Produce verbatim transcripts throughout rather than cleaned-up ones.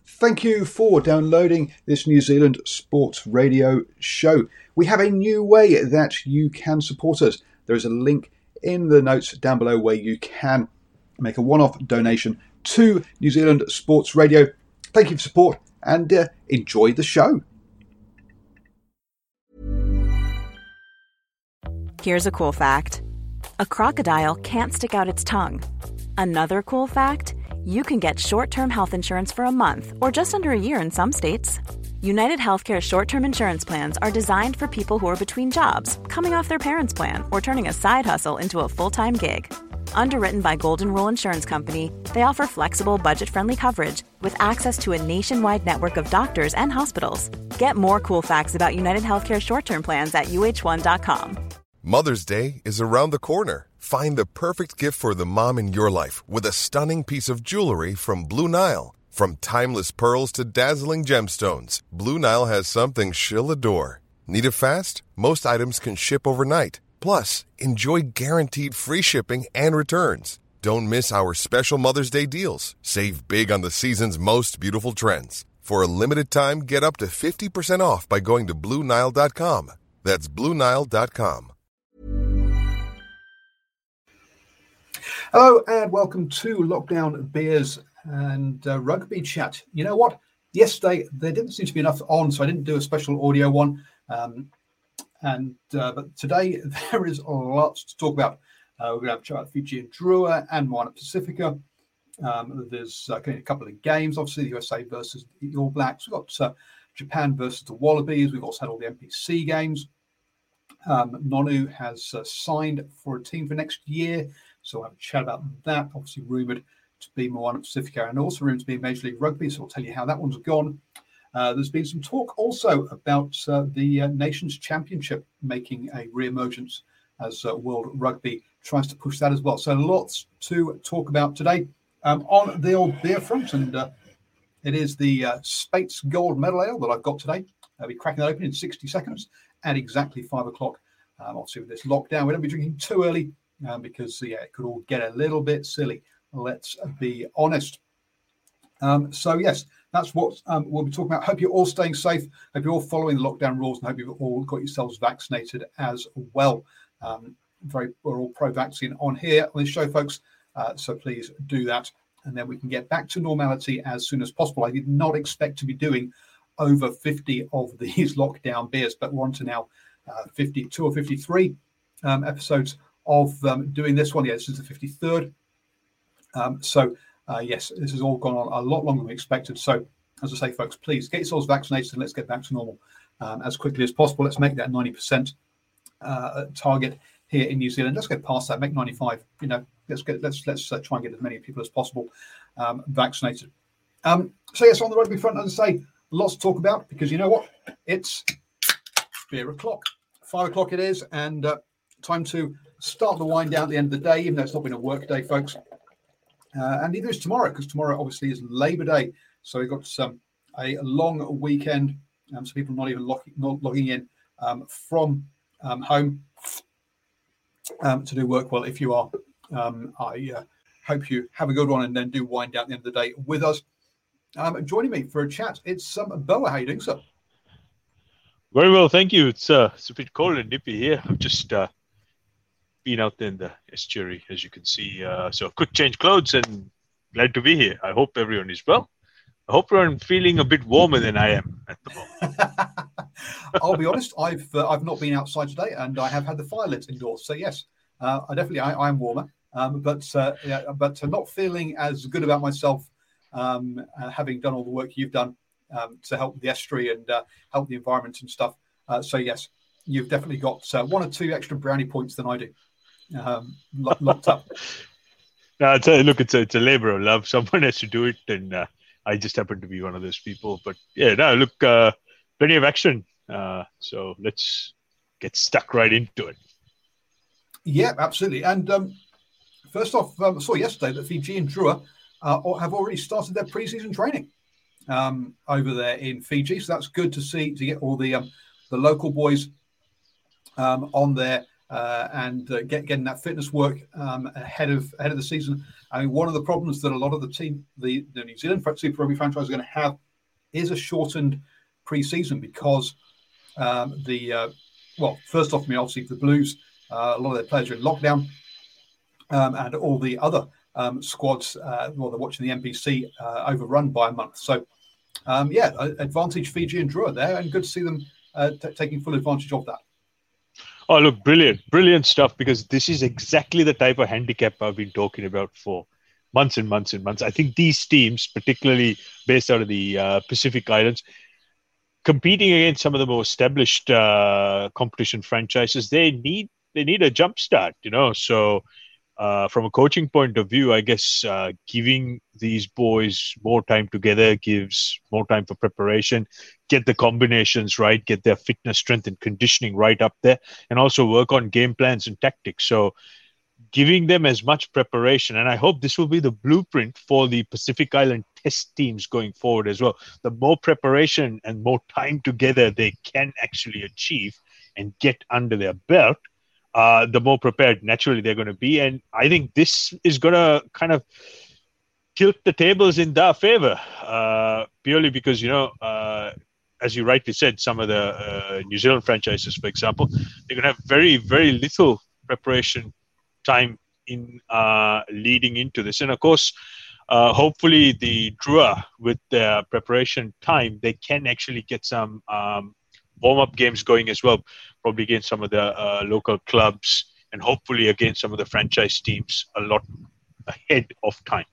Thank you for downloading this New Zealand Sports Radio show. We have a new way that you can support us. There is a link in the notes down below where you can make a one-off donation to New Zealand Sports Radio. Thank you for support and uh, enjoy the show. Here's a cool fact. A crocodile can't stick out its tongue. Another cool fact, you can get short-term health insurance for a month or just under a year in some states. United Healthcare short-term insurance plans are designed for people who are between jobs, coming off their parents' plan, or turning a side hustle into a full-time gig. Underwritten by Golden Rule Insurance Company, they offer flexible, budget-friendly coverage with access to a nationwide network of doctors and hospitals. Get more cool facts about United Healthcare short-term plans at U H one dot com. Mother's Day is around the corner. Find the perfect gift for the mom in your life with a stunning piece of jewelry from Blue Nile. From timeless pearls to dazzling gemstones, Blue Nile has something she'll adore. Need it fast? Most items can ship overnight. Plus, enjoy guaranteed free shipping and returns. Don't miss our special Mother's Day deals. Save big on the season's most beautiful trends. For a limited time, get up to fifty percent off by going to Blue Nile dot com. That's Blue Nile dot com. Hello and welcome to Lockdown Beers and uh, Rugby Chat. You know what? Yesterday there didn't seem to be enough on, so I didn't do a special audio one. Um, and uh, but today there is lots to talk about. Uh, we're going to have a chat about Fiji and Drua and Moana Pacifica. Um, there's uh, a couple of games, obviously the U S A versus the All Blacks. We've got uh, Japan versus the Wallabies. We've also had all the N P C games. Um, Nonu has uh, signed for a team for next year. So I'll have a chat about that. Obviously rumoured to be Moana Pacifica and also rumoured to be Major League Rugby. So I'll tell you how that one's gone. Uh, there's been some talk also about uh, the uh, Nations Championship making a re-emergence as uh, World Rugby tries to push that as well. So lots to talk about today um, on the old beer front. And uh, it is the uh, Speight's Gold Medal Ale that I've got today. I'll be cracking that open in sixty seconds at exactly five o'clock. Um, obviously with this lockdown, we don't be drinking too early. Um, because yeah, it could all get a little bit silly. Let's be honest. Um, so yes, that's what um, we'll be talking about. Hope you're all staying safe. Hope you're all following the lockdown rules, and hope you've all got yourselves vaccinated as well. Um, very, we're all pro-vaccine on here on this show, folks. Uh, so please do that, and then we can get back to normality as soon as possible. I did not expect to be doing over fifty of these lockdown beers, but we're on to now uh, fifty-two or fifty-three um, episodes of um, doing this one. Yeah, this is the fifty-third. Um, so, uh, yes, this has all gone on a lot longer than we expected. So, as I say, folks, please get yourselves vaccinated and let's get back to normal um, as quickly as possible. Let's make that ninety percent uh, target here in New Zealand. Let's get past that, make ninety-five. You know, let's get let's let's uh, try and get as many people as possible um, vaccinated. Um, so, yes, on the rugby front, as I say, lots to talk about because you know what? It's beer o'clock. Five o'clock it is, and uh, time to start the wind down at the end of the day, even though it's not been a work day, folks. Uh, and neither is tomorrow, because tomorrow obviously is Labour Day. So we've got some a long weekend. Um, so people not even logging, not logging in um, from um, home um, to do work. Well, if you are, um, I uh, hope you have a good one and then do wind down at the end of the day with us. Um, joining me for a chat, it's um, Boa. How are you doing, sir? Very well, thank you. It's, uh, it's a bit cold and nippy here. I've just uh, been out there in the estuary, as you can see. Uh, so quick change clothes and glad to be here. I hope everyone is well. I hope everyone feeling a bit warmer than I am at the moment. I'll be honest, I've uh, I've not been outside today, and I have had the fire lit indoors. So yes, uh, I definitely I, I am warmer, um, but uh, yeah, but uh, not feeling as good about myself, um, uh, having done all the work you've done um, to help the estuary and uh, help the environment and stuff. Uh, so yes, you've definitely got uh, one or two extra brownie points than I do. Um, locked up. No, I tell you, look, it's a, it's a labor of love. Someone has to do it, and uh, I just happen to be one of those people. But yeah, no, look, uh, plenty of action. Uh, so let's get stuck right into it. Yeah, absolutely. And um, first off, um, I saw yesterday that Fiji and Drua uh, have already started their pre-season training um, over there in Fiji. So that's good to see, to get all the um, the local boys um, on there. Uh, and uh, get, getting that fitness work um, ahead of ahead of the season. I mean, one of the problems that a lot of the team, the, the New Zealand Super Rugby franchise are going to have is a shortened pre-season because um, the, uh, well, first off, I mean, obviously the Blues, uh, a lot of their players are in lockdown um, and all the other um, squads, uh, well, they're watching the N P C uh, overrun by a month. So, um, yeah, advantage Fiji and Drua there, and good to see them uh, t- taking full advantage of that. Oh, look, brilliant, brilliant stuff, because this is exactly the type of handicap I've been talking about for months and months and months. I think these teams, particularly based out of the uh, Pacific Islands, competing against some of the more established uh, competition franchises, they need they need a jump start, you know. So uh, from a coaching point of view, I guess uh, giving these boys more time together gives more time for preparation, get the combinations right, get their fitness, strength and conditioning right up there, and also work on game plans and tactics. So giving them as much preparation, and I hope this will be the blueprint for the Pacific Island test teams going forward as well. The more preparation and more time together they can actually achieve and get under their belt, uh, the more prepared naturally they're going to be. And I think this is going to kind of tilt the tables in their favor, uh, purely because, you know, uh, as you rightly said, some of the uh, New Zealand franchises, for example, they're going to have very, very little preparation time in uh, leading into this. And of course, uh, hopefully the Drua, with their preparation time, they can actually get some um, warm-up games going as well, probably against some of the uh, local clubs, and hopefully against some of the franchise teams a lot ahead of time.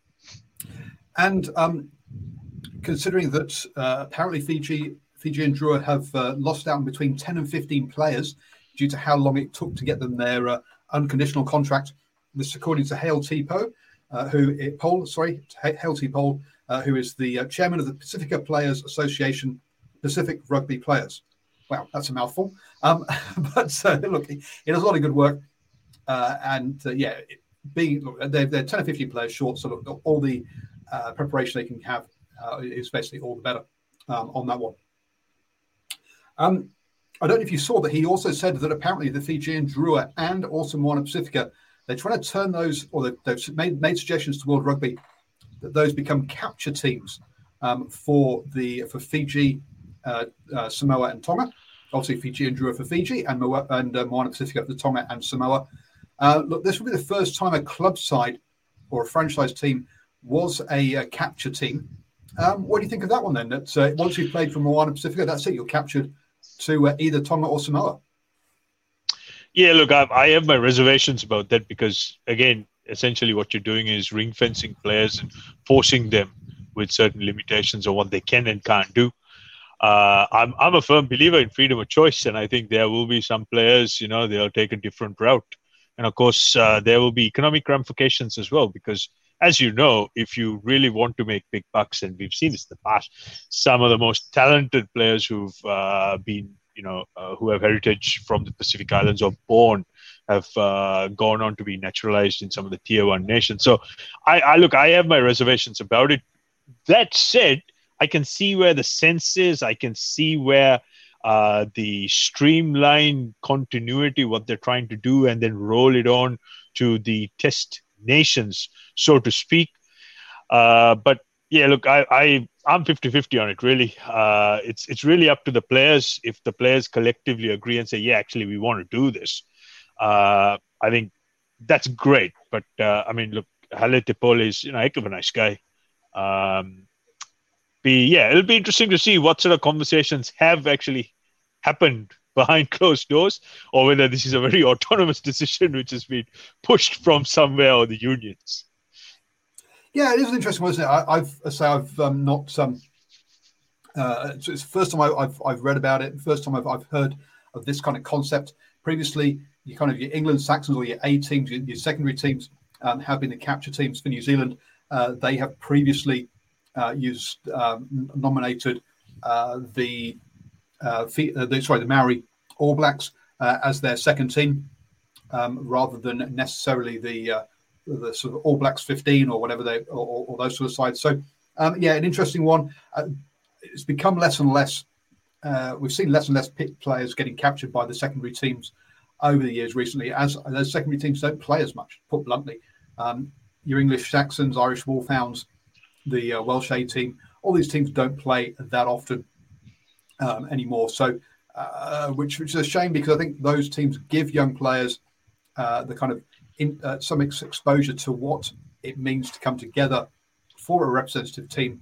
And um, considering that uh, apparently Fiji, Fiji and Drua have uh, lost out between ten and fifteen players due to how long it took to get them their uh, unconditional contract. This, according to Hale Tipo, uh, who Pole, sorry, Hale Tipo, uh, who is the uh, chairman of the Pacifica Players Association, Pacific Rugby Players. Wow, that's a mouthful. Um, but uh, look, he does a lot of good work, uh, and uh, yeah, being look, they're, they're ten or fifteen players short, so look, all the uh, preparation they can have uh, is basically all the better um, on that one. Um, I don't know if you saw that he also said that apparently the Fijian Drua and also Moana Pacifica, they're trying to turn those, or they've made, made suggestions to World Rugby that those become capture teams um, for the for Fiji, uh, uh, Samoa and Tonga. Obviously Fiji and Drua for Fiji, and, Mo- and uh, Moana Pacifica for Tonga and Samoa. Uh, look, this will be the first time a club side or a franchise team was a, a capture team. Um, what do you think of that one then? That uh, once you've played for Moana Pacifica, that's it, you're captured to uh, either Tonga or Samoa. Yeah, look, I, I have my reservations about that because, again, essentially what you're doing is ring fencing players and forcing them with certain limitations on what they can and can't do. Uh, I'm I'm a firm believer in freedom of choice, and I think there will be some players, you know, they'll take a different route. And of course, uh, there will be economic ramifications as well, because as you know, if you really want to make big bucks, and we've seen this in the past, some of the most talented players who've uh, been, you know, uh, who have heritage from the Pacific Islands or born have uh, gone on to be naturalized in some of the tier one nations. So I, I look, I have my reservations about it. That said, I can see where the sense is. I can see where uh, the streamlined continuity, what they're trying to do, and then roll it on to the test nations, so to speak. Uh, but yeah, look, I, I, I'm fifty-fifty on it, really. Uh, it's it's really up to the players. If the players collectively agree and say, yeah, actually, we want to do this, uh, I think that's great. But, uh, I mean, look, Hale Tepole is, you know, a heck of a nice guy. Um, be yeah, it'll be interesting to see what sort of conversations have actually happened behind closed doors, or whether this is a very autonomous decision which has been pushed from somewhere or the unions. Yeah, it is an interesting one, isn't it? I, I've I say I've um, not. Um, uh, it's, it's the first time I, I've I've read about it. First time I've I've heard of this kind of concept. Previously, you kind of your England Saxons or your A teams, your, your secondary teams, um, have been the capture teams for New Zealand. Uh, they have previously uh, used um, nominated uh, the, uh, fee, uh, the sorry the Maori All Blacks uh, as their second team, um, rather than necessarily the uh, the sort of All Blacks fifteen or whatever they or, or those sort of sides. So um, yeah, an interesting one. Uh, it's become less and less. Uh, we've seen less and less pick players getting captured by the secondary teams over the years recently, as those secondary teams don't play as much. Put bluntly, um, your English Saxons, Irish Wolfhounds, the uh, Welsh A team, all these teams don't play that often um, anymore. So, uh, which, which is a shame, because I think those teams give young players uh, the kind of in, uh, some ex- exposure to what it means to come together for a representative team.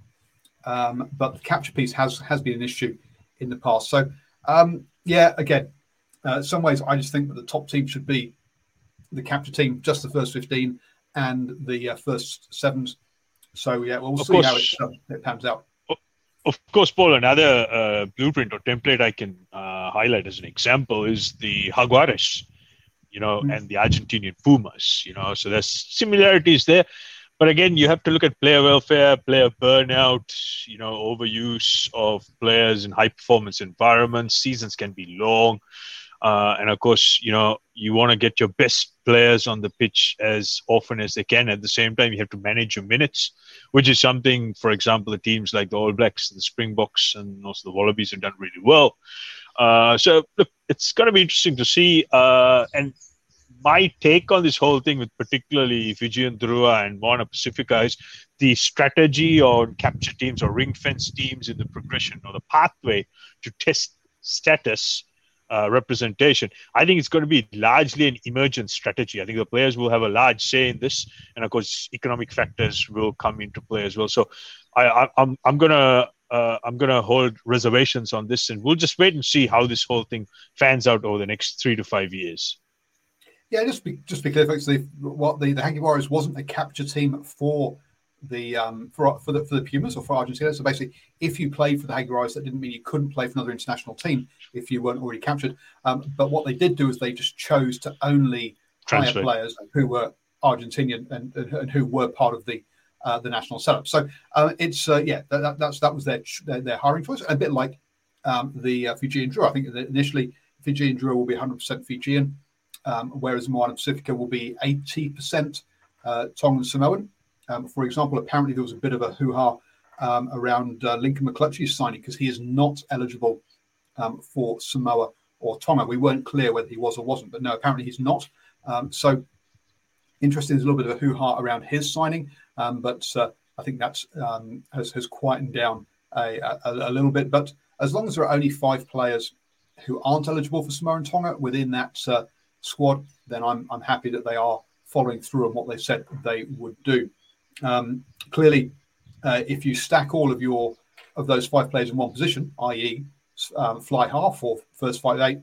Um, but the capture piece has has been an issue in the past. So, um, yeah, again, uh, in some ways, I just think that the top team should be the capture team, just the first fifteen and the uh, first sevens. So, yeah, we'll Of see course. how it, uh, it pans out. Of course, Paul, another uh, blueprint or template I can uh, highlight as an example is the Jaguares, you know, mm. and the Argentinian Pumas, you know, so there's similarities there. But again, you have to look at player welfare, player burnout, you know, overuse of players in high performance environments. Seasons can be long. Uh, and of course, you know, you want to get your best players on the pitch as often as they can. At the same time, you have to manage your minutes, which is something, for example, the teams like the All Blacks, the Springboks, and also the Wallabies have done really well. Uh, so, look, it's going to be interesting to see. Uh, and my take on this whole thing with particularly Fijian Drua and Moana Pacifica is the strategy on capture teams or ring fence teams in the progression or the pathway to test status uh, representation. I think it's going to be largely an emergent strategy. I think the players will have a large say in this, and of course, economic factors will come into play as well. So, I, I, I'm I'm gonna uh, I'm gonna hold reservations on this, and we'll just wait and see how this whole thing fans out over the next three to five years. Yeah, just be just be clear, folks. The, what the the Jaguares wasn't a capture team for the um for for the for the Pumas or for Argentina. So basically, if you played for the Jaguares, that didn't mean you couldn't play for another international team if you weren't already captured. Um, but what they did do is they just chose to only hire players who were Argentinian and, and, and who were part of the uh, the national setup. So uh, it's uh, yeah, that, that's that was their, their their hiring choice. A bit like um, the uh, Fijian Drua. I think that initially Fijian Drua will be one hundred percent Fijian. Um, whereas Moana Pacifica will be eighty percent uh, Tongan Samoan. Um, for example, apparently there was a bit of a hoo-ha um, around uh, Lincoln McClutchy's signing because he is not eligible um, for Samoa or Tonga. We weren't clear whether he was or wasn't, but no, apparently he's not. Um, so interesting, there's a little bit of a hoo-ha around his signing, um, but uh, I think that um, has, has quietened down a, a, a little bit. But as long as there are only five players who aren't eligible for Samoa and Tonga within that uh, squad, then I'm I'm happy that they are following through on what they said they would do. Um, clearly, uh, if you stack all of your of those five players in one position, that is, um, fly half or first five eight,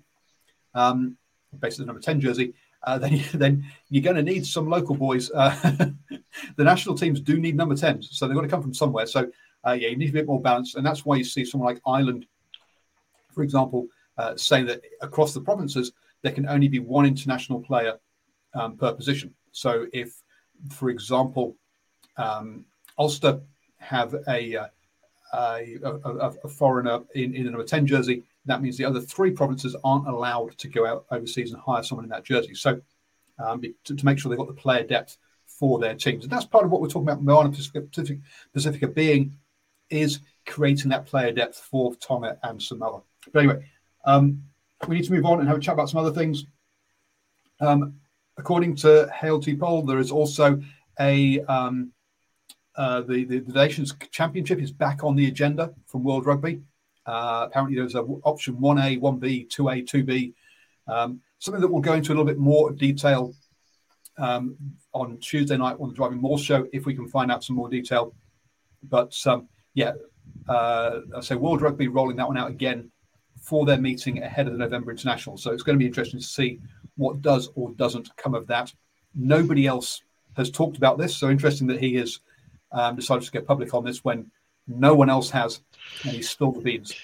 um, basically the number ten jersey, uh, then you, then you're going to need some local boys. Uh, the national teams do need number tens, so they've got to come from somewhere. So uh, yeah, you need a bit more balance, and that's why you see someone like Ireland, for example, uh, saying that across the provinces there can only be one international player um, per position. So if, for example, um, Ulster have a, uh, a, a, a foreigner in, in the number ten jersey, that means the other three provinces aren't allowed to go out overseas and hire someone in that jersey. So um, to, to make sure they've got the player depth for their teams. And that's part of what we're talking about Moana Pacifica, Pacifica being, is creating that player depth for Tonga and Samoa. But anyway, um, we need to move on and have a chat about some other things. Um, according to Hale T. Poll, there is also a um, uh, the, the the Nations Championship is back on the agenda from World Rugby. Uh, apparently, there's a option one A, one B, two A, two B. Um, something that we'll go into a little bit more detail um, on Tuesday night on the Driving Maul show if we can find out some more detail. But um, yeah, uh, I say World Rugby rolling that one out again for their meeting ahead of the November International. So it's going to be interesting to see what does or doesn't come of that. Nobody else has talked about this. So interesting that he has um, decided to go public on this when no one else has, and he's spilled the beans.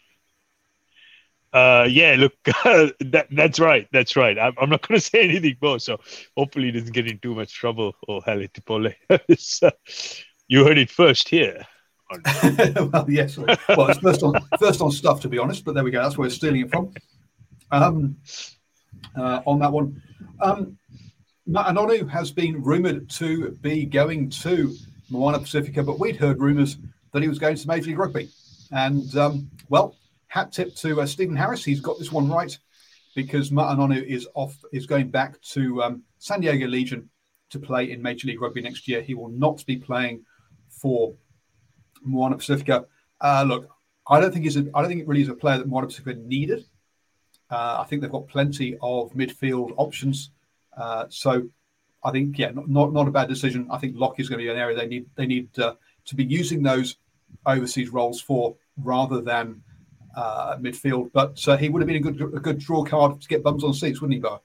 Uh, yeah, look, that, that's right. That's right. I'm, I'm not going to say anything more. So hopefully he doesn't get in too much trouble. Oh, Hale T. Poll. You heard it first here. Well, yes. Well, it's first on first on stuff, to be honest. But there we go. That's where we're stealing it from. Um, uh, on that one, um, Ma'anonu has been rumoured to be going to Moana Pacifica, but we'd heard rumours that he was going to Major League Rugby. And um, well, hat tip to uh, Stephen Harris. He's got this one right because Ma'anonu is off, is going back to um, San Diego Legion to play in Major League Rugby next year. He will not be playing for Moana Pacifica. Uh, look, I don't think he's a, I don't think it really is a player that Moana Pacifica needed. Uh, I think they've got plenty of midfield options. Uh, so I think, yeah, not, not not a bad decision. I think lock is going to be an area they need they need uh, to be using those overseas roles for rather than uh, midfield. But uh, he would have been a good a good draw card to get bums on seats, wouldn't he, Bo?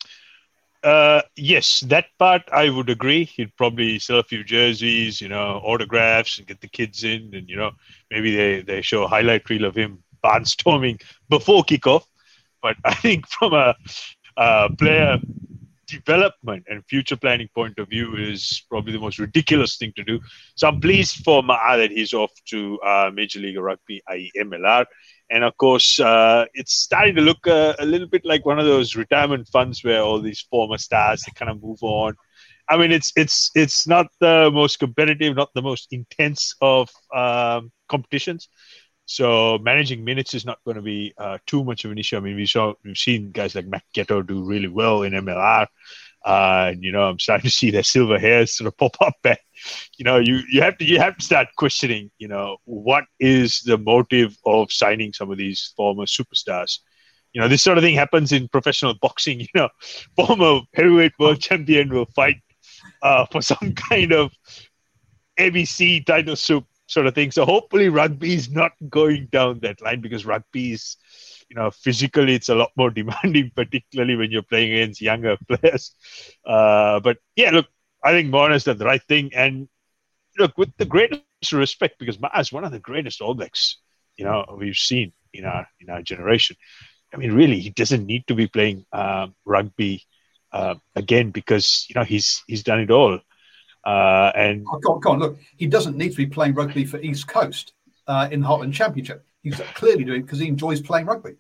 Uh, yes, that part I would agree. He'd probably sell a few jerseys, you know, autographs, and get the kids in, and you know, maybe they, they show a highlight reel of him barnstorming before kickoff. But I think from a, a player development and future planning point of view, is probably the most ridiculous thing to do. So I'm pleased for Ma'a that he's off to uh, Major League Rugby, that is. M L R. And of course, uh, it's starting to look uh, a little bit like one of those retirement funds where all these former stars, they kind of move on. I mean, it's it's it's not the most competitive, not the most intense of um, competitions. So managing minutes is not going to be uh, too much of an issue. I mean, we saw we've seen guys like Matt Ghetto do really well in M L R. Uh, and, you know, I'm starting to see their silver hairs sort of pop up. And, you know, you, you have to you have to start questioning, you know, what is the motive of signing some of these former superstars? You know, this sort of thing happens in professional boxing. You know, former heavyweight world champion will fight uh, for some kind of A B C title soup sort of thing. So hopefully rugby is not going down that line, because rugby is, you know, physically it's a lot more demanding, particularly when you're playing against younger players. Uh, but yeah, look, I think Moana's done the right thing. And look, with the greatest respect, because Ma'a's one of the greatest All Blacks, you know, we've seen in our in our generation. I mean, really, he doesn't need to be playing um, rugby uh, again, because, you know, he's he's done it all. Uh, and oh, go on, go on, look, he doesn't need to be playing rugby for East Coast uh, in the Heartland Championship. He's clearly doing it because he enjoys playing rugby.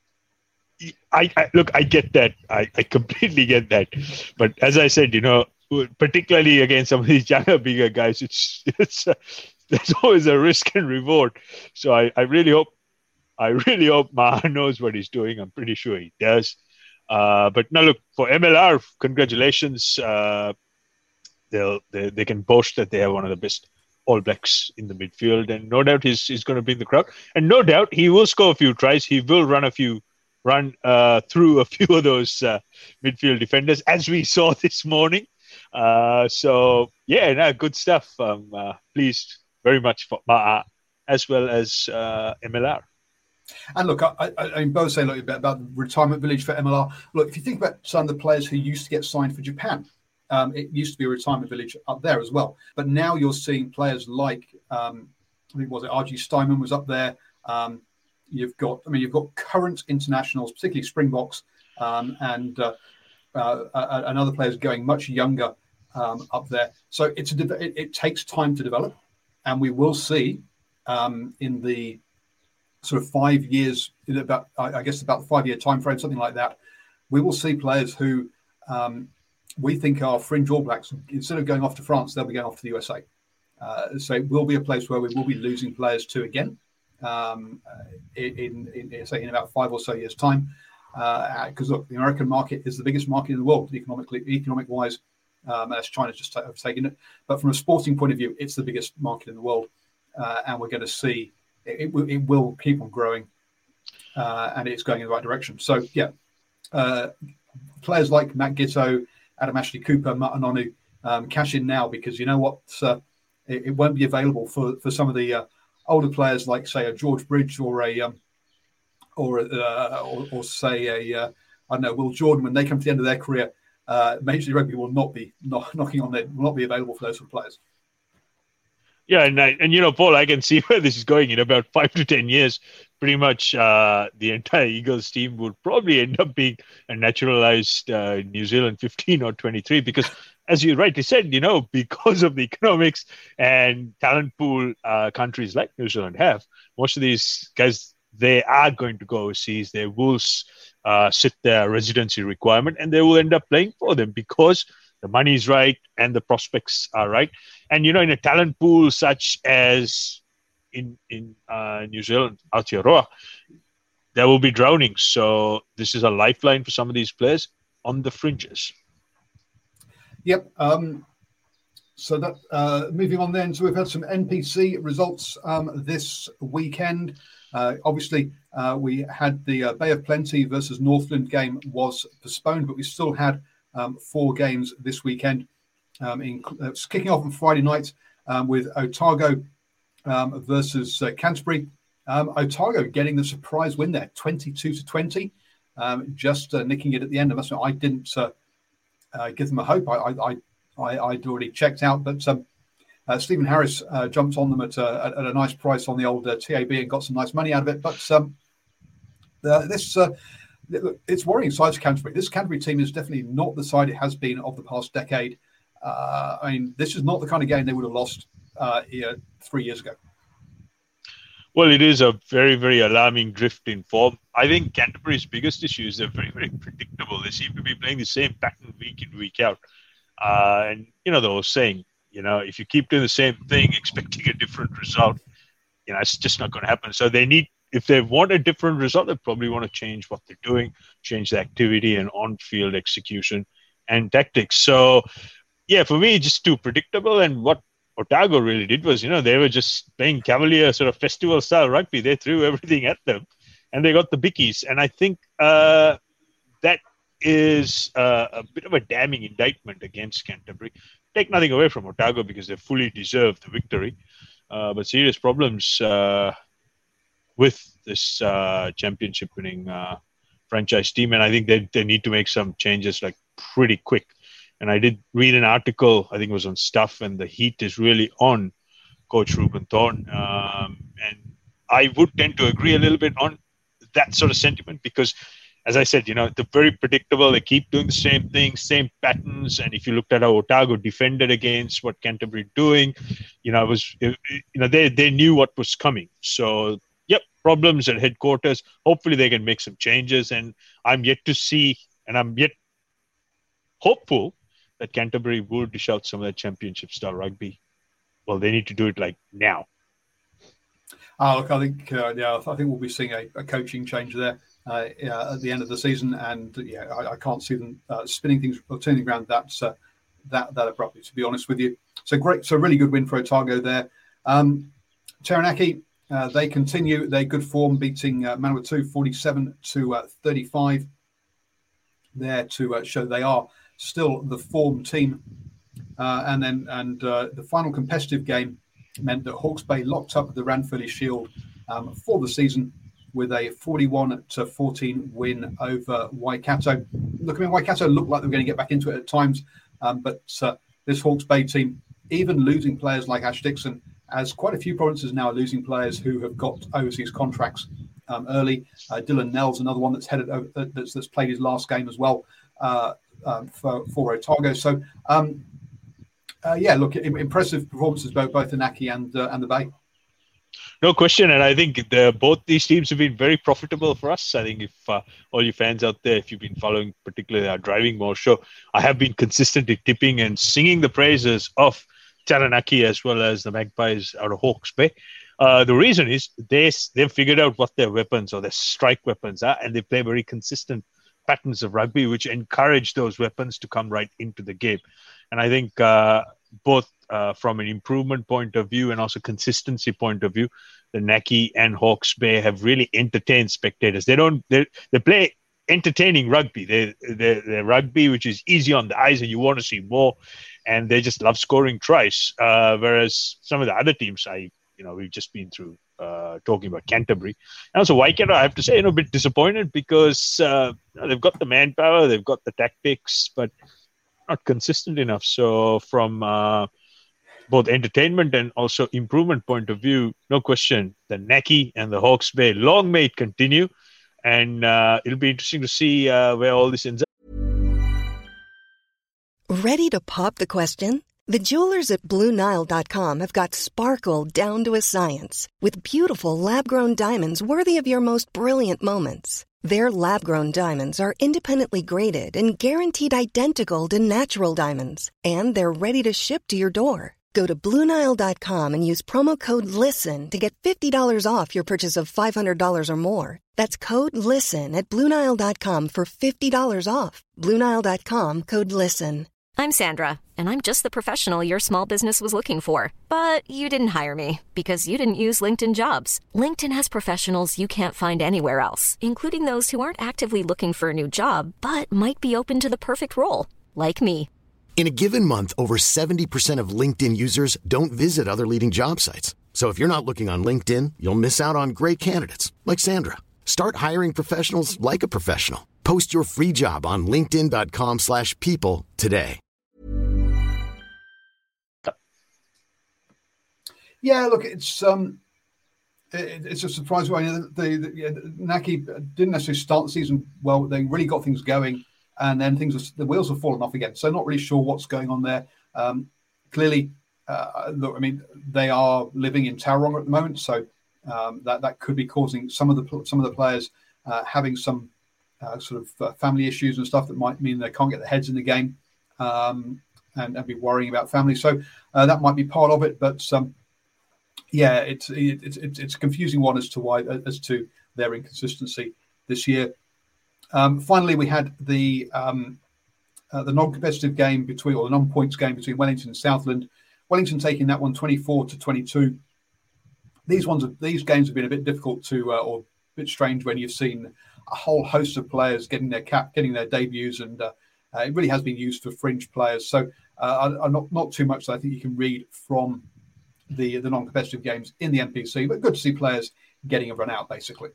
I, I look, I get that. I, I completely get that. But as I said, you know, particularly against some of these younger, bigger guys, it's it's uh, there's always a risk and reward. So I, I really hope, I really hope Ma'a knows what he's doing. I'm pretty sure he does. Uh, but now look, for M L R, congratulations. Uh, they'll they, they can boast that they have one of the best All Blacks in the midfield, and no doubt he's he's going to bring the crowd. And no doubt he will score a few tries. He will run a few. run uh, through a few of those uh, midfield defenders, as we saw this morning. Uh, so, yeah, no, good stuff. I'm uh, pleased very much for Ma'a as well as uh, M L R. And look, I, I, I mean, both say a little bit about the retirement village for M L R. Look, if you think about some of the players who used to get signed for Japan, um, it used to be a retirement village up there as well. But now you're seeing players like, um, I think, was it R G Steinman was up there. Um, You've got, I mean, you've got current internationals, particularly Springboks, um, and uh, uh, uh, and other players going much younger um, up there. So it's a, it, it takes time to develop, and we will see um, in the sort of five years, in about I guess about the five-year time frame, something like that. We will see players who um, we think are fringe All Blacks. Instead of going off to France, they'll be going off to the U S A. Uh, so it will be a place where we will be losing players to again. Um, in, in, in say in about five or so years' time, because uh, look, the American market is the biggest market in the world, economically, economic wise, um, as China's just have taken it. But from a sporting point of view, it's the biggest market in the world, uh, and we're going to see it, it, it will keep on growing, uh, and it's going in the right direction. So yeah, uh, players like Matt Giteau, Adam Ashley Cooper, Ma'anonu, um, cash in now, because you know what, uh, it, it won't be available for for some of the uh, older players like, say, a George Bridge or a, um, or, uh, or or say a, uh, I don't know, Will Jordan. When they come to the end of their career, uh, Major League Rugby will not be not, knocking on their, will not be available for those sort of players. Yeah, and I, and you know, Paul, I can see where this is going. In about five to ten years, pretty much uh, the entire Eagles team would probably end up being a naturalized uh, New Zealand fifteen or twenty-three, because, as you rightly said, you know, because of the economics and talent pool uh, countries like New Zealand have, most of these guys, they are going to go overseas. They will uh, sit their residency requirement, and they will end up playing for them because the money is right and the prospects are right. And, you know, in a talent pool such as in in uh, New Zealand, Aotearoa, there will be drowning. So this is a lifeline for some of these players on the fringes. Yep. Um, so that uh, moving on then. So we've had some N P C results um, this weekend. Uh, obviously, uh, we had the uh, Bay of Plenty versus Northland game was postponed, but we still had um, four games this weekend. Um, in, uh, kicking off on Friday night um, with Otago um, versus uh, Canterbury. Um, Otago getting the surprise win there, twenty-two to twenty, um, just uh, nicking it at the end. I must admit, I didn't uh, uh, give them a hope. I, I, I, I'd already checked out, but um, uh, Stephen Harris uh, jumped on them at, uh, at a nice price on the old uh, T A B and got some nice money out of it. But um, uh, this, uh, it's worrying sides of Canterbury. This Canterbury team is definitely not the side it has been of the past decade. Uh, I mean, this is not the kind of game they would have lost uh, here three years ago. Well, it is a very, very alarming drift in form. I think Canterbury's biggest issue is they're very, very predictable. They seem to be playing the same pattern week in, week out. Uh, and, you know, the old saying, you know, if you keep doing the same thing, expecting a different result, you know, it's just not going to happen. So they need, if they want a different result, they probably want to change what they're doing, change the activity and on-field execution and tactics. So, yeah, for me, just too predictable. And what Otago really did was, you know, they were just playing cavalier sort of festival style rugby. They threw everything at them and they got the bickies. And I think uh, that is uh, a bit of a damning indictment against Canterbury. Take nothing away from Otago because they fully deserved the victory. Uh, but serious problems uh, with this uh, championship winning uh, franchise team. And I think they, they need to make some changes like pretty quick. And I did read an article, I think it was on Stuff, and the heat is really on Coach Ruben Thorne. Um, and I would tend to agree a little bit on that sort of sentiment because, as I said, you know, they're very predictable. They keep doing the same things, same patterns. And if you looked at how Otago defended against what Canterbury doing, you know, it was, it, you know, they, they knew what was coming. So, yep, problems at headquarters. Hopefully they can make some changes. And I'm yet to see, and I'm yet hopeful that Canterbury will dish out some of that championship-style rugby. Well, they need to do it like now. Oh, look, I think uh, yeah, I think we'll be seeing a, a coaching change there uh, uh, at the end of the season, and yeah, I, I can't see them uh, spinning things or turning around that uh, that that abruptly. To be honest with you, so great, so really good win for Otago there. Um, Taranaki, uh, they continue their good form, beating uh, Manawatu forty-seven to thirty-five. There to uh, show they are still the form team, uh, and then and uh, the final competitive game meant that Hawke's Bay locked up the Ranfurly Shield um, for the season with a forty-one to fourteen win over Waikato. Look, I mean, Waikato looked like they were going to get back into it at times, um, but uh, this Hawke's Bay team, even losing players like Ash Dixon, as quite a few provinces now are losing players who have got overseas contracts um, early. Uh, Dylan Nell's another one that's headed over, that's, that's played his last game as well. Uh, Um, for, for Otago. So, um, uh, yeah, look, impressive performances both both the Naki and uh, and the Bay. No question, and I think the, both these teams have been very profitable for us. I think if uh, all you fans out there, if you've been following particularly our Driving More show, I have been consistently tipping and singing the praises of Taranaki as well as the Magpies out of Hawke's Bay. Uh, the reason is they, they've figured out what their weapons or their strike weapons are, and they play very consistent patterns of rugby which encourage those weapons to come right into the game. And I think uh, both uh, from an improvement point of view and also consistency point of view, the Naki and Hawke's Bay have really entertained spectators. They don't they they play entertaining rugby. They they they're rugby which is easy on the eyes and you want to see more, and they just love scoring tries. Uh, whereas some of the other teams, I you know we've just been through. Uh, talking about Canterbury. And also Waikato, I have to say, you know, a bit disappointed because uh, you know, they've got the manpower, they've got the tactics, but not consistent enough. So from uh, both entertainment and also improvement point of view, no question, the Naki and the Hawke's Bay, long may it continue. And uh, it'll be interesting to see uh, where all this ends up. Ready to pop the question? The jewelers at Blue Nile dot com have got sparkle down to a science with beautiful lab-grown diamonds worthy of your most brilliant moments. Their lab-grown diamonds are independently graded and guaranteed identical to natural diamonds, and they're ready to ship to your door. Go to Blue Nile dot com and use promo code LISTEN to get fifty dollars off your purchase of five hundred dollars or more. That's code LISTEN at Blue Nile dot com for fifty dollars off. Blue Nile dot com, code LISTEN. I'm Sandra, and I'm just the professional your small business was looking for. But you didn't hire me because you didn't use LinkedIn Jobs. LinkedIn has professionals you can't find anywhere else, including those who aren't actively looking for a new job, but might be open to the perfect role, like me. In a given month, over seventy percent of LinkedIn users don't visit other leading job sites. So if you're not looking on LinkedIn, you'll miss out on great candidates like Sandra. Start hiring professionals like a professional. Post your free job on linkedin.com slash people today. Yeah, look, it's um, it, it's a surprise. Way the, the, the yeah, Naki didn't necessarily start the season well. They really got things going, and then things are, the wheels have fallen off again. So not really sure what's going on there. Um, clearly, uh, look, I mean, they are living in Tauranga at the moment, so um, that that could be causing some of the some of the players uh, having some uh, sort of uh, family issues and stuff that might mean they can't get their heads in the game um, and, and be worrying about family. So uh, that might be part of it, but. Um, Yeah, it's it's it's it's a confusing one as to why as to their inconsistency this year. Um, finally, we had the um, uh, the non-competitive game between or the non-points game between Wellington and Southland. Wellington taking that one twenty-four to twenty-two. These ones are, these games have been a bit difficult to uh, or a bit strange when you've seen a whole host of players getting their cap, getting their debuts, and uh, uh, it really has been used for fringe players. So uh, I, I not not too much that I think you can read from. The, the non-competitive games in the N P C, but good to see players getting a run out, basically.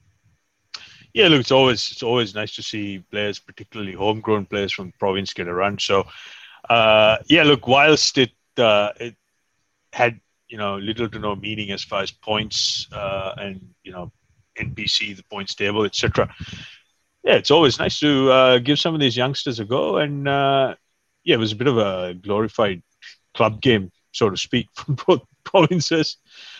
Yeah, look, it's always it's always nice to see players, particularly homegrown players from the province, get a run. So, uh, yeah, look, whilst it uh, it had you know little to no meaning as far as points uh, and you know N P C, the points table, et cetera. Yeah, it's always nice to uh, give some of these youngsters a go, and uh, yeah, it was a bit of a glorified club game, so to speak, from both provinces.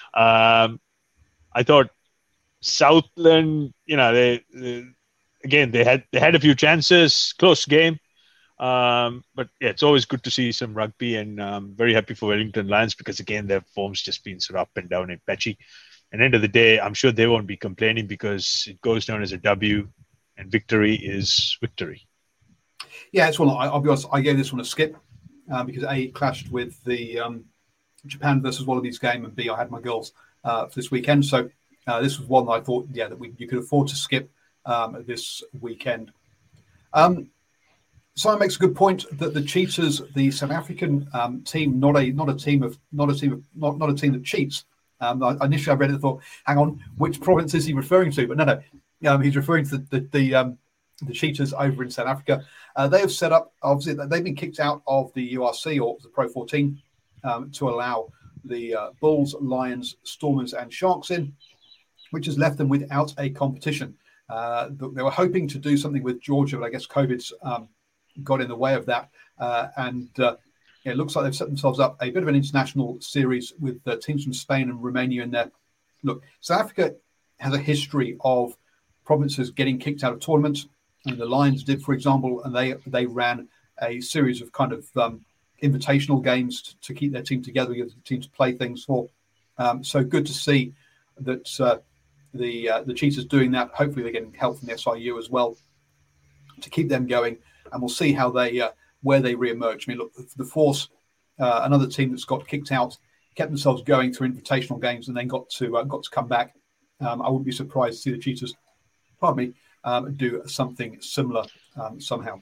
Um, I thought Southland, you know, they, they again they had they had a few chances, close game, um, but yeah, it's always good to see some rugby, and um, very happy for Wellington Lions because again their form's just been sort of up and down and patchy. And end of the day, I'm sure they won't be complaining because it goes down as a W, and victory is victory. Yeah, it's one. I'll be honest, I gave this one a skip. Uh, because A, it clashed with the um, Japan versus Wallabies game, and B, I had my girls uh, for this weekend. So uh, this was one that I thought, yeah, that we, you could afford to skip um, this weekend. Um, Simon makes a good point that the cheaters, the South African um, team, not a not a team of not a team of not, not a team that cheats. Um, I, initially, I read it and thought, hang on, which province is he referring to? But no, no, um, he's referring to the the, the um, the cheaters over in South Africa. Uh, they have set up, obviously, they've been kicked out of the U R C or the Pro fourteen um, to allow the uh, Bulls, Lions, Stormers, and Sharks in, which has left them without a competition. Uh, they were hoping to do something with Georgia, but I guess COVID's um, got in the way of that. Uh, and uh, it looks like they've set themselves up a bit of an international series with uh, teams from Spain and Romania in there. Look, South Africa has a history of provinces getting kicked out of tournaments. And the Lions did, for example, and they they ran a series of kind of um, invitational games to, to keep their team together, get the team to play things for. Um, so good to see that uh, the uh, the Cheetahs doing that. Hopefully they're getting help from the S I U as well to keep them going. And we'll see how they uh, where they re-emerge. I mean, look, the Force, uh, another team that's got kicked out, kept themselves going through invitational games and then got to uh, got to come back. Um, I wouldn't be surprised to see the Cheetahs, pardon me, Um, do something similar um, somehow.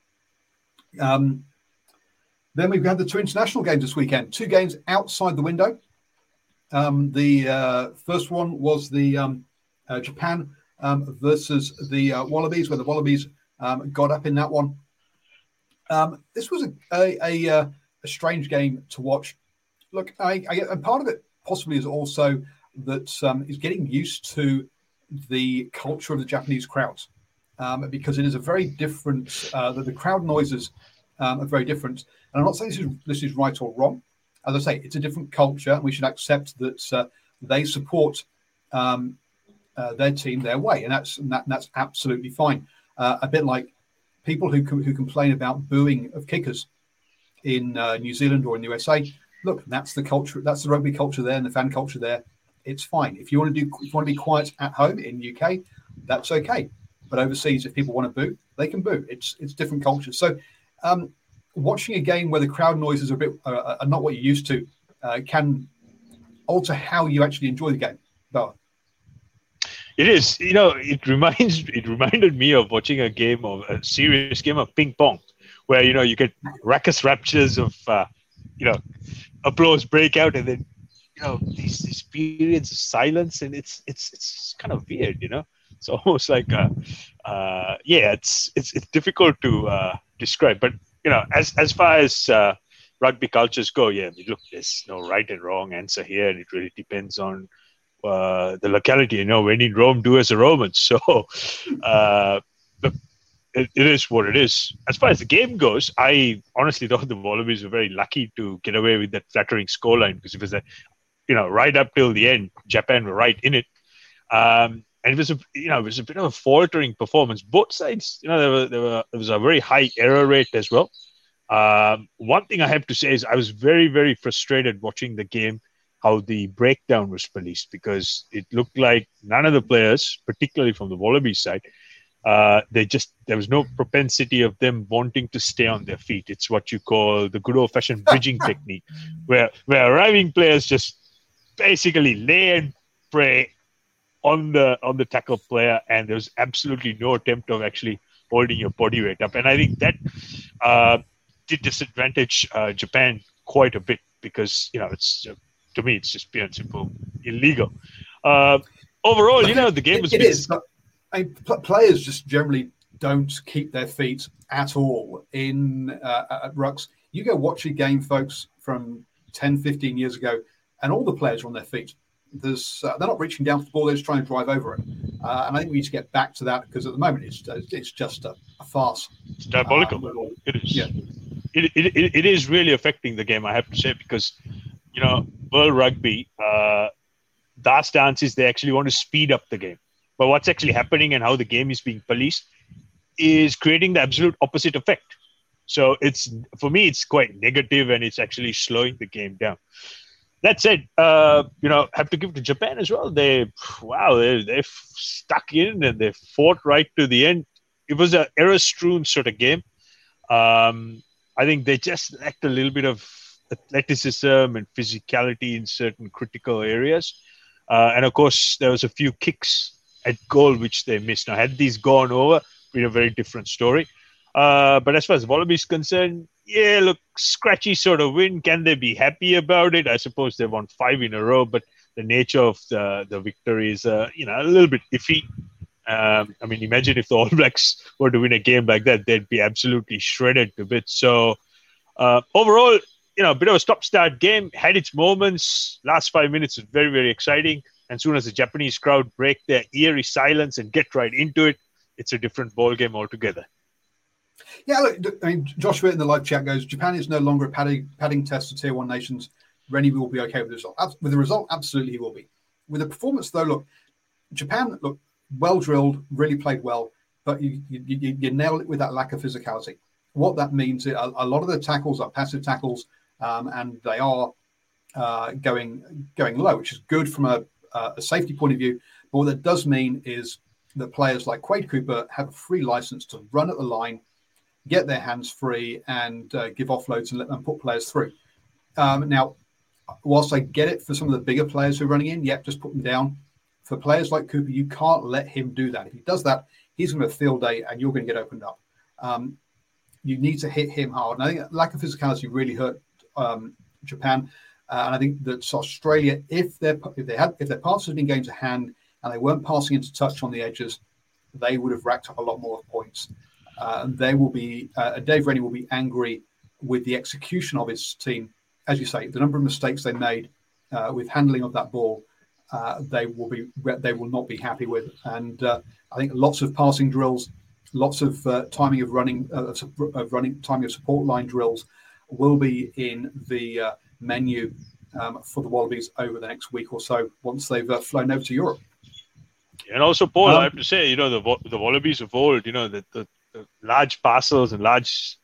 Um, then we've had the two international games this weekend. Two games outside the window. Um, the uh, first one was the um, uh, Japan um, versus the uh, Wallabies, where the Wallabies um, got up in that one. Um, this was a, a, a, uh, a strange game to watch. Look, I, I, and part of it possibly is also that um, is getting used to the culture of the Japanese crowds, um, because it is a very different, uh, the, the crowd noises um, are very different. And I'm not saying this is, this is right or wrong. As I say, it's a different culture, and we should accept that uh, they support um, uh, their team their way, and that's and that, that's absolutely fine. Uh, a bit like people who who complain about booing of kickers in uh, New Zealand or in the U S A. Look, that's the culture, that's the rugby culture there, and the fan culture there. It's fine. If you want to do, if you want to be quiet at home in the U K, that's okay. But overseas, if people want to boo, they can boo. It's it's different cultures. So um, watching a game where the crowd noises are a bit uh, are not what you're used to uh, can alter how you actually enjoy the game. But it is, you know, it reminds it reminded me of watching a game of a serious game of ping pong, where you know you get raucous raptures of uh, you know applause break out, and then you know these these periods of silence, and it's it's it's kind of weird, you know. It's almost like uh, uh, yeah, it's it's it's difficult to uh, describe, but you know, as as far as uh, rugby cultures go, yeah, I mean, look, there's no right and wrong answer here, and it really depends on uh, the locality. You know, when in Rome, do as the Romans. So, uh, look, it, it is what it is. As far as the game goes, I honestly thought the Wallabies were very lucky to get away with that flattering scoreline, because it was a, you know, right up till the end, Japan were right in it. Um, And it was a, you know, it was a bit of a faltering performance. Both sides, you know, there were, there were, there was a very high error rate as well. Um, one thing I have to say is I was very, very frustrated watching the game, how the breakdown was policed, because it looked like none of the players, particularly from the Wallaby side, uh, they just, there was no propensity of them wanting to stay on their feet. It's what you call the good old-fashioned bridging technique, where where arriving players just basically lay and pray on the on the tackle player, and there was absolutely no attempt of actually holding your body weight up. And I think that uh, did disadvantage uh, Japan quite a bit, because, you know, it's uh, to me, it's just pure and simple illegal. Uh, overall, you know, the game was... It, it is. I mean, players just generally don't keep their feet at all in uh, at rucks. You go watch a game, folks, from ten, fifteen years ago, and all the players are on their feet. There's, uh, they're not reaching down for the ball, they're just trying to drive over it. Uh, and I think we need to get back to that, because at the moment it's it's just a, a farce. It's diabolical. Um, it is. Yeah. It, it, it, it is really affecting the game, I have to say, because, you know, World Rugby, uh, their stance is they actually want to speed up the game. But what's actually happening and how the game is being policed is creating the absolute opposite effect. So it's, for me, it's quite negative, and it's actually slowing the game down. That said, uh, you know, have to give it to Japan as well. They, wow, they they stuck in and they fought right to the end. It was an error-strewn sort of game. Um, I think they just lacked a little bit of athleticism and physicality in certain critical areas. Uh, and of course, there was a few kicks at goal which they missed. Now, had these gone over, it'd been a very different story. Uh, but as far as Wallaby is concerned, yeah, look, scratchy sort of win. Can they be happy about it? I suppose they won five in a row, but the nature of the, the victory is, uh, you know, a little bit iffy. Um, I mean, imagine if the All Blacks were to win a game like that, they'd be absolutely shredded to bits. So uh, overall, you know, a bit of a stop-start game, had its moments. Last five minutes was very, very exciting. And as soon as the Japanese crowd break their eerie silence and get right into it, it's a different ball game altogether. Yeah, look, I mean, Joshua in the live chat goes, Japan is no longer a padding, padding test for tier one nations. Rennie will be okay with the result. With the result, absolutely he will be. With the performance, though, look, Japan, look, well drilled, really played well, but you, you, you, you nailed it with that lack of physicality. What that means, a, a lot of the tackles are passive tackles, um, and they are uh, going going low, which is good from a, a safety point of view. But what that does mean is that players like Quade Cooper have a free license to run at the line, get their hands free, and uh, give offloads and let them put players through. Um, now, whilst I get it for some of the bigger players who are running in, yep, just put them down. For players like Cooper, you can't let him do that. If he does that, he's going to have a field day and you're going to get opened up. Um, you need to hit him hard. And I think lack of physicality really hurt um, Japan. Uh, and I think that Australia, if they're if they had if their passes had been going to hand and they weren't passing into touch on the edges, they would have racked up a lot more points. Uh, and they will be uh, Dave Rennie will be angry with the execution of his team. As you say, the number of mistakes they made uh, with handling of that ball, uh, they will be they will not be happy with. And uh, I think lots of passing drills, lots of uh, timing of running uh, of running timing of support line drills will be in the uh, menu um, for the Wallabies over the next week or so once they've uh, flown over to Europe. And also, Paul, um, I have to say, you know, the the Wallabies of old, you know, the, the, the large parcels and large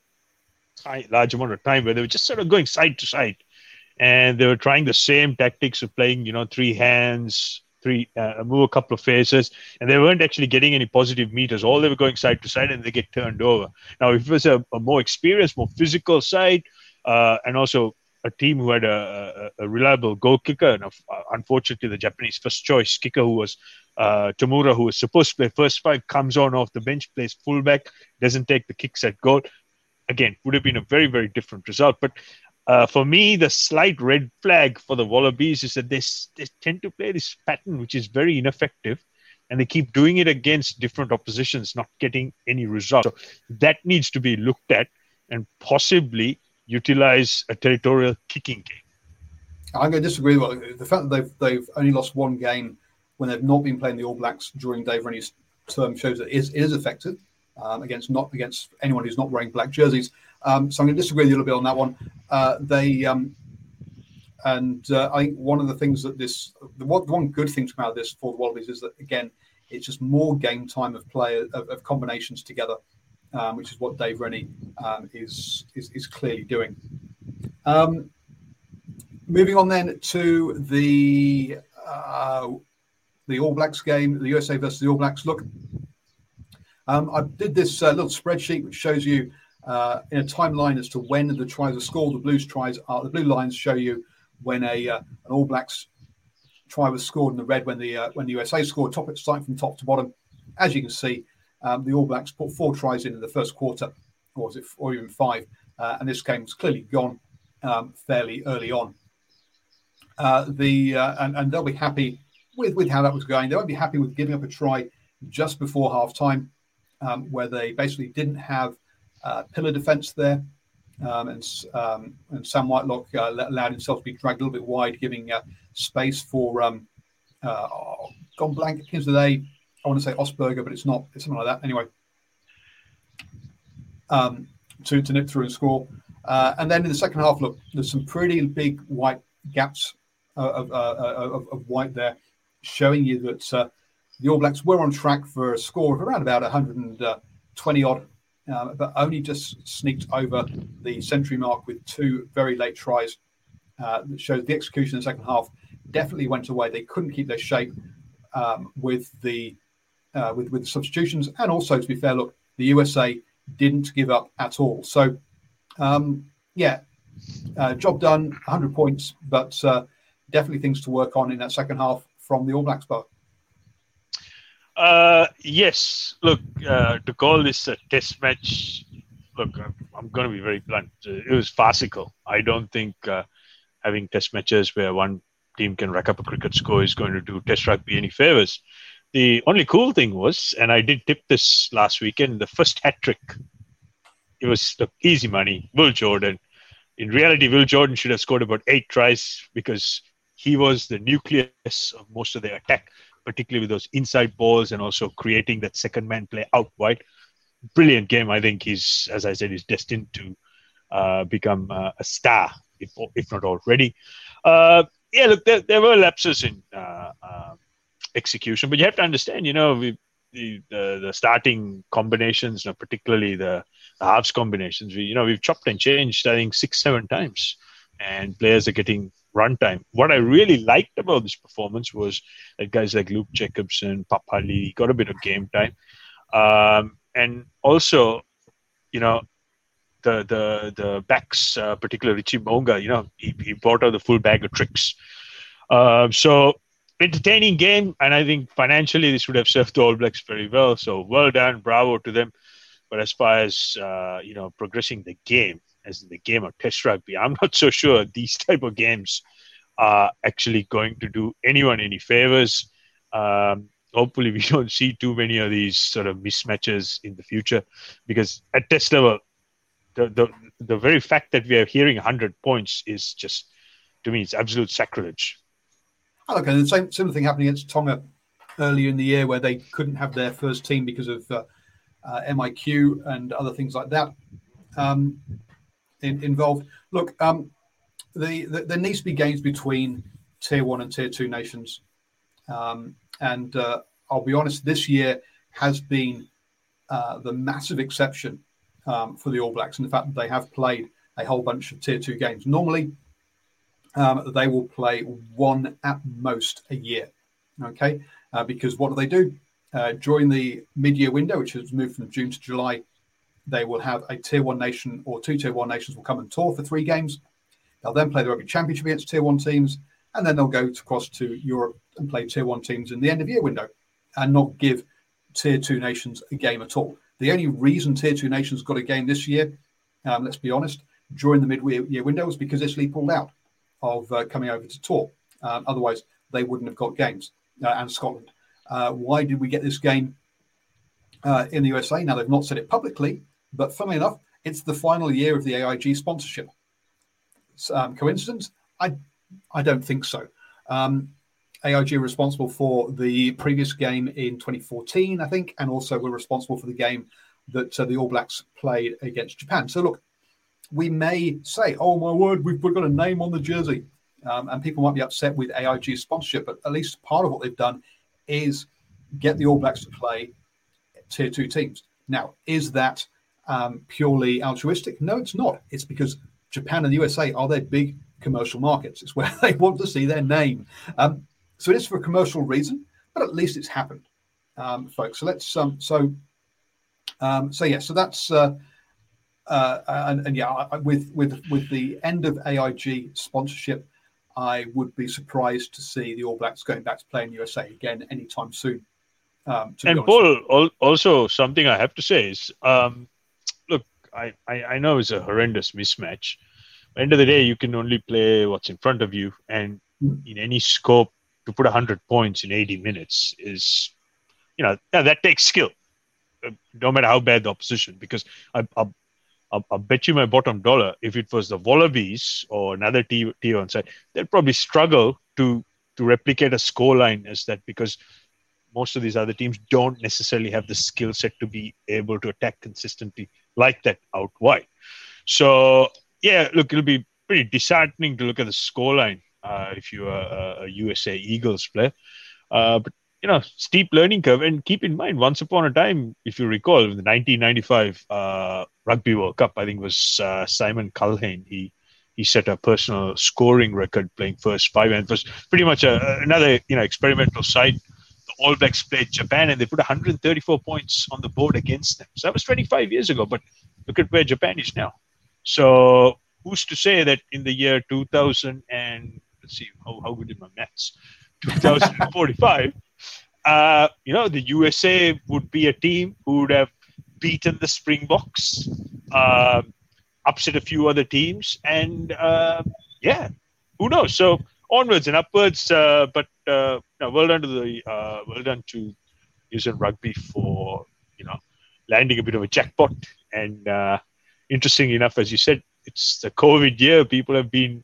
large amount of time where they were just sort of going side to side, and they were trying the same tactics of playing, you know, three hands, three, uh, move a couple of phases, and they weren't actually getting any positive meters. All they were going side to side, and they get turned over. Now, if it was a, a more experienced, more physical side, uh, and also a team who had a, a, a reliable goal kicker, and uh, unfortunately, the Japanese first choice kicker, who was uh, Tamura, who was supposed to play first five, comes on off the bench, plays fullback, doesn't take the kicks at goal. Again, would have been a very, very different result. But uh, for me, the slight red flag for the Wallabies is that they, they tend to play this pattern, which is very ineffective, and they keep doing it against different oppositions, not getting any result. So that needs to be looked at and possibly utilize a territorial kicking game. I'm going to disagree. Well, the fact that they've they've only lost one game when they've not been playing the All Blacks during Dave Rennie's term shows that it is, it is effective um, against not against anyone who's not wearing black jerseys. Um, so I'm going to disagree a little bit on that one. Uh, they um, and uh, I think one of the things that this the one, the one good thing to come out of this for the Wallabies is that again it's just more game time of play of, of combinations together. Um, which is what Dave Rennie um, is, is is clearly doing. Um, moving on then to the uh, the All Blacks game, the U S A versus the All Blacks. Look, um, I did this uh, little spreadsheet which shows you uh, in a timeline as to when the tries are scored. The Blues tries are the blue lines show you when a uh, an All Blacks try was scored, and the red when the uh, when the U S A scored. Top starting from top to bottom, as you can see. Um, the All Blacks put four tries in in the first quarter, or was it, or even five, uh, and this game was clearly gone um, fairly early on. Uh, the uh, and, and they'll be happy with, with how that was going. They won't be happy with giving up a try just before half time, um, where they basically didn't have uh, pillar defence there, um, and um, and Sam Whitelock uh, allowed himself to be dragged a little bit wide, giving uh, space for um, uh, oh, gone blank. Here's the day. I want to say Osberger, but it's not. It's something like that. Anyway, um, to, to nip through and score. Uh, and then in the second half, look, there's some pretty big white gaps uh, of, uh, of, of white there, showing you that uh, the All Blacks were on track for a score of around about one hundred twenty odd, uh, but only just sneaked over the century mark with two very late tries. Uh, that shows the execution in the second half definitely went away. They couldn't keep their shape um, with the Uh, with, with the substitutions, and also, to be fair, look, the U S A didn't give up at all. So, um, yeah, uh, job done, one hundred points, but uh, definitely things to work on in that second half from the All Blacks, Bob. Uh, yes, look, uh, to call this a test match, look, I'm, I'm going to be very blunt. It was farcical. I don't think uh, having test matches where one team can rack up a cricket score is going to do test rugby any favours. The only cool thing was, and I did tip this last weekend, the first hat trick. It was the easy money, Will Jordan. In reality, Will Jordan should have scored about eight tries because he was the nucleus of most of their attack, particularly with those inside balls and also creating that second man play out wide. Brilliant game. I think he's, as I said, he's destined to uh, become uh, a star, if if not already. Uh, yeah, look, there, there were lapses in uh, uh, execution, but you have to understand, you know, we, the, the the starting combinations, you know, particularly the, the halves combinations, we, you know, we've chopped and changed, I think, six, seven times, and players are getting run time. What I really liked about this performance was that guys like Luke Jacobson, Papali got a bit of game time, um, and also, you know, the the the backs, uh, particularly Richie Mo'unga, you know, he, he brought out the full bag of tricks. Uh, so. Entertaining game, and I think financially this would have served the All Blacks very well. So well done, bravo to them. But as far as uh, you know, progressing the game, as in the game of Test rugby, I'm not so sure these type of games are actually going to do anyone any favors. Um, hopefully, we don't see too many of these sort of mismatches in the future, because at Test level, the the the very fact that we are hearing one hundred points is just, to me, it's absolute sacrilege. Okay, the same similar thing happening against Tonga earlier in the year, where they couldn't have their first team because of uh, uh, M I Q and other things like that um, in, involved. Look, um, the, the there needs to be games between tier one and tier two nations, um, and uh, I'll be honest, this year has been uh, the massive exception um, for the All Blacks, and the fact that they have played a whole bunch of tier two games. Normally, Um, they will play one at most a year. Okay, uh, because what do they do? Uh, during the mid-year window, which has moved from June to July, they will have a tier one nation or two tier one nations will come and tour for three games. They'll then play the Rugby Championship against tier one teams, and then they'll go across to Europe and play tier one teams in the end of year window and not give tier two nations a game at all. The only reason tier two nations got a game this year, um, let's be honest, during the mid-year window was because Italy pulled out of uh, coming over to tour. Um, otherwise, they wouldn't have got games, uh, and Scotland. Uh, why did we get this game uh, in the U S A? Now, they've not said it publicly, but funnily enough, it's the final year of the A I G sponsorship. Um, coincidence? I I don't think so. Um, A I G are responsible for the previous game in twenty fourteen, I think, and also were responsible for the game that uh, the All Blacks played against Japan. So, look, we may say, oh, my word, we've got a name on the jersey. Um, and people might be upset with A I G sponsorship, but at least part of what they've done is get the All Blacks to play tier two teams. Now, is that um, purely altruistic? No, it's not. It's because Japan and the U S A are their big commercial markets. It's where they want to see their name. Um, so it is for a commercial reason, but at least it's happened, um, folks. So let's, um, so, um, so yeah, so that's, uh, uh, and, and yeah, I, with, with, with the end of A I G sponsorship, I would be surprised to see the All Blacks going back to playing U S A again anytime soon. Um, and Paul, also something I have to say is, um, look, I, I, I know it's a horrendous mismatch. At the end of the day, you can only play what's in front of you. And mm. in any scope, to put one hundred points in eighty minutes is, you know, that takes skill, no matter how bad the opposition. Because I, I, I'll, I'll bet you my bottom dollar, if it was the Wallabies or another tier on side, they'd probably struggle to to replicate a scoreline as that, because most of these other teams don't necessarily have the skill set to be able to attack consistently like that out wide. So, yeah, look, it'll be pretty disheartening to look at the scoreline uh, if you're a, a U S A Eagles player. Uh, but, you know, steep learning curve. And keep in mind, once upon a time, if you recall, in the nineteen ninety-five uh, Rugby World Cup, I think it was uh, Simon Culhane. He he set a personal scoring record playing first five, and it was pretty much a, another you know experimental side. The All Blacks played Japan, and they put one hundred thirty-four points on the board against them. So that was twenty-five years ago, but look at where Japan is now. So who's to say that in the year two thousand and let's see how how good is my maths, two thousand forty-five. Uh, you know, the U S A would be a team who would have beaten the Springboks, uh, upset a few other teams, and uh, yeah, who knows? So onwards and upwards. Uh, but uh, no, well done to the uh, well done to New Zealand Rugby for you know landing a bit of a jackpot. And uh, interesting enough, as you said, it's the COVID year. People have been.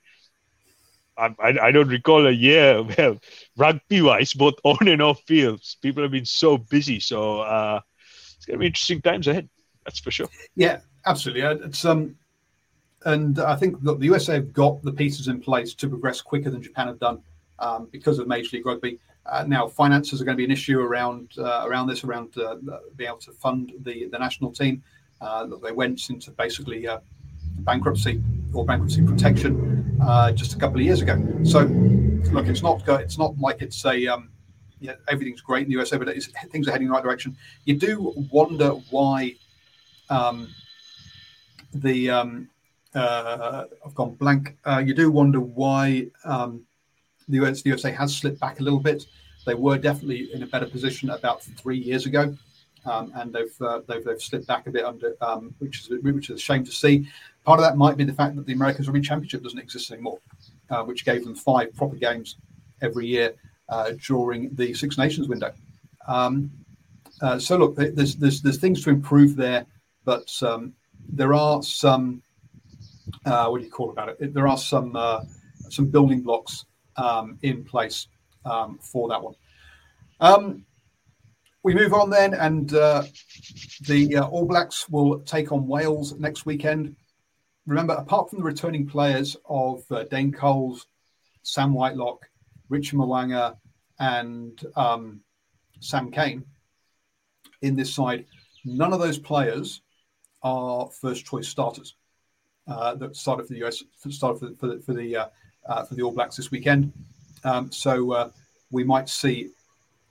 I, I don't recall a year where rugby-wise, both on and off fields, people have been so busy. So uh, it's going to be interesting times ahead. That's for sure. Yeah, absolutely. It's um, and I think look, the U S A have got the pieces in place to progress quicker than Japan have done um, because of Major League Rugby. Uh, now, finances are going to be an issue around uh, around this, around uh, being able to fund the the national team. Uh, they went into basically uh, bankruptcy or bankruptcy protection uh, just a couple of years ago. So, look, it's not it's not like it's a um, yeah, everything's great in the U S A, but it's, things are heading in the right direction. You do wonder why um, the um, uh, I've gone blank. Uh, you do wonder why um, the U S the U S A has slipped back a little bit. They were definitely in a better position about three years ago, um, and they've, uh, they've they've slipped back a bit under, um, which is which is a shame to see. Part of that might be the fact that the Americans Rugby Championship doesn't exist anymore, uh, which gave them five proper games every year uh, during the Six Nations window. Um, uh, so look, there's there's there's things to improve there, but um, there are some uh, what do you call about it? There are some uh, some building blocks um, in place um, for that one. Um, we move on then, and uh, the uh, All Blacks will take on Wales next weekend. Remember, apart from the returning players of uh, Dane Coles, Sam Whitelock, Richard Mwanga, and um, Sam Cane in this side, none of those players are first-choice starters uh, that started for the U S, started for, for, for the uh, uh, for the All Blacks this weekend. Um, so uh, we might see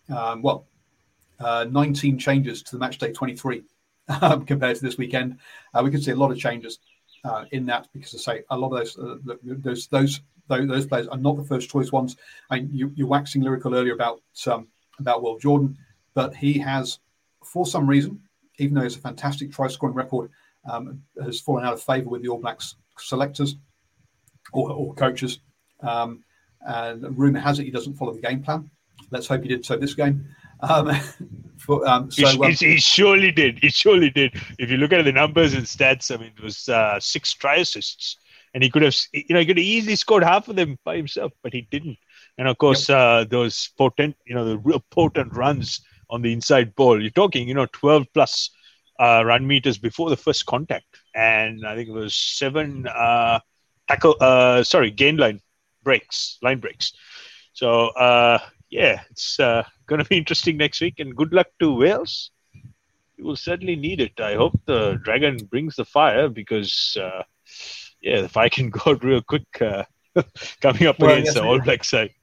Um, well, uh, nineteen changes to the match day twenty-three um, compared to this weekend. Uh, we can see a lot of changes uh, in that because, I say, a lot of those uh, those those those players are not the first choice ones. I mean, you, you're waxing lyrical earlier about um, about Will Jordan, but he has, for some reason, even though it's a fantastic try scoring record, um, has fallen out of favour with the All Blacks selectors or, or coaches. Um, and rumour has it he doesn't follow the game plan. Let's hope he did so this game. Um, for, um, so he, um, he, he surely did. He surely did. If you look at the numbers and stats, I mean, it was uh, six try assists, and he could have, you know, he could have easily scored half of them by himself, but he didn't. And of course, yep. uh, those potent, you know, the real potent runs on the inside ball. You're talking, you know, twelve plus uh, run meters before the first contact, and I think it was seven uh, tackle. Uh, sorry, gain line breaks, line breaks. So. Uh, Yeah, it's uh, going to be interesting next week, and good luck to Wales. You will certainly need it. I hope the Dragon brings the fire because, uh, yeah, the fire can go out real quick uh, coming up well, against yes, the All Black side.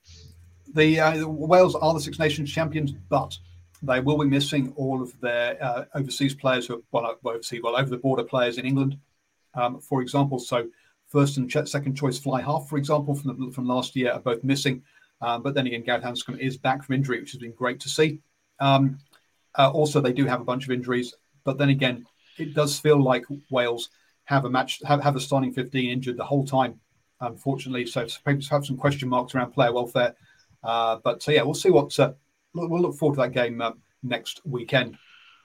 The, uh, the Wales are the Six Nations champions, but they will be missing all of their uh, overseas players, who are, well, overseas, well, over the border players in England, um, for example. So, first and ch- second choice fly half, for example, from the, from last year, are both missing. Um, but then again, Gareth Hanscom is back from injury, which has been great to see. Um, uh, also, they do have a bunch of injuries. But then again, it does feel like Wales have a match, have, have a starting fifteen injured the whole time, unfortunately. So perhaps have some question marks around player welfare. Uh, but so, yeah, we'll see what uh, we'll look forward to that game uh, next weekend.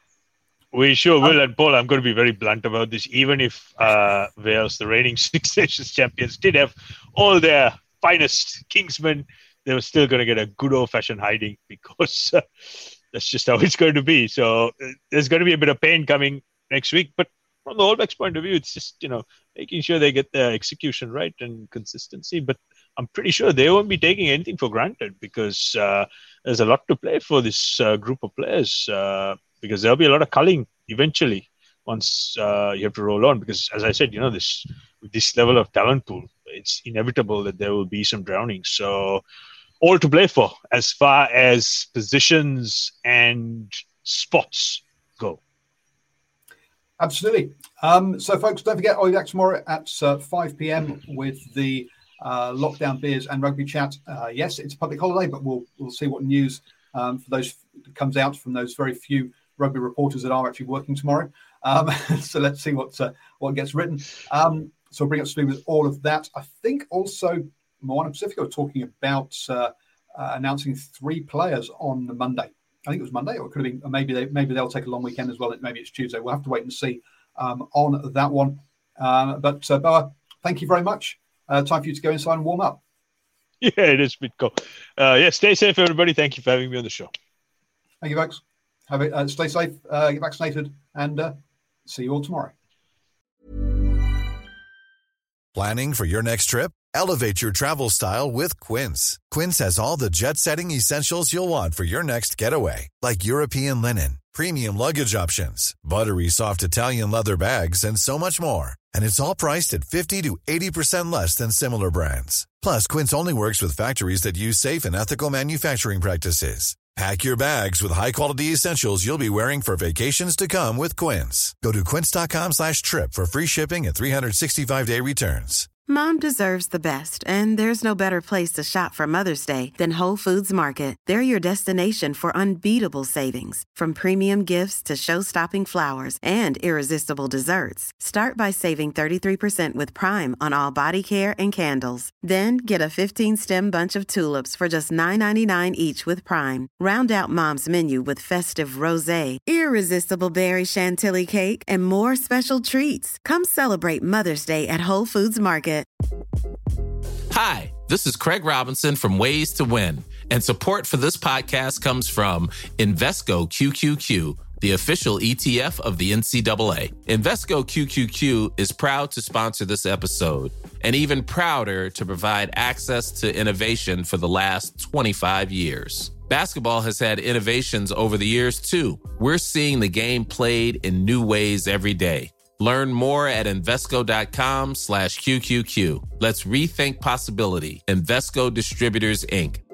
We sure will. And Paul, I'm going to be very blunt about this. Even if uh, Wales, the reigning Six Nations champions, did have all their finest Kingsmen, they were still going to get a good old-fashioned hiding because uh, that's just how it's going to be. So uh, there's going to be a bit of pain coming next week. But from the All Blacks point of view, it's just, you know, making sure they get their execution right and consistency. But I'm pretty sure they won't be taking anything for granted because uh, there's a lot to play for this uh, group of players uh, because there'll be a lot of culling eventually once uh, you have to roll on. Because, as I said, you know, this this level of talent pool, it's inevitable that there will be some drowning. So all to play for as far as positions and spots go. Absolutely. Um, so, folks, don't forget, I'll be back tomorrow at uh, five p.m. with the uh, Lockdown Beers and Rugby Chat. Uh, yes, it's a public holiday, but we'll we'll see what news um, for those that comes out from those very few rugby reporters that are actually working tomorrow. Um, so let's see what uh, what gets written. Um, So I'll bring up to speed with all of that. I think also Moana Pacifico talking about uh, uh, announcing three players on Monday. I think it was Monday, or it could have been. Or maybe they maybe they'll take a long weekend as well. Maybe it's Tuesday. We'll have to wait and see um, on that one. Uh, but uh, Boa, thank you very much. Uh, time for you to go inside and warm up. Yeah, it is bit cool. Uh, yeah, stay safe, everybody. Thank you for having me on the show. Thank you, folks. Have it. Uh, stay safe. Uh, get vaccinated, and uh, see you all tomorrow. Planning for your next trip? Elevate your travel style with Quince. Quince has all the jet-setting essentials you'll want for your next getaway, like European linen, premium luggage options, buttery soft Italian leather bags, and so much more. And it's all priced at fifty to eighty percent less than similar brands. Plus, Quince only works with factories that use safe and ethical manufacturing practices. Pack your bags with high-quality essentials you'll be wearing for vacations to come with Quince. Go to quince.com slash trip for free shipping and three sixty-five day returns. Mom deserves the best, and there's no better place to shop for Mother's Day than Whole Foods Market. They're your destination for unbeatable savings, from premium gifts to show-stopping flowers and irresistible desserts. Start by saving thirty-three percent with Prime on all body care and candles. Then get a fifteen-stem bunch of tulips for just nine ninety-nine each with Prime. Round out Mom's menu with festive rosé, irresistible berry chantilly cake, and more special treats. Come celebrate Mother's Day at Whole Foods Market. Hi, this is Craig Robinson from Ways to Win, and support for this podcast comes from Invesco Q Q Q, the official E T F of the N C double A. Invesco Q Q Q is proud to sponsor this episode, and even prouder to provide access to innovation for the last twenty-five years. Basketball has had innovations over the years, too. We're seeing the game played in new ways every day. Learn more at Invesco.com slash QQQ. Let's rethink possibility. Invesco Distributors, Incorporated.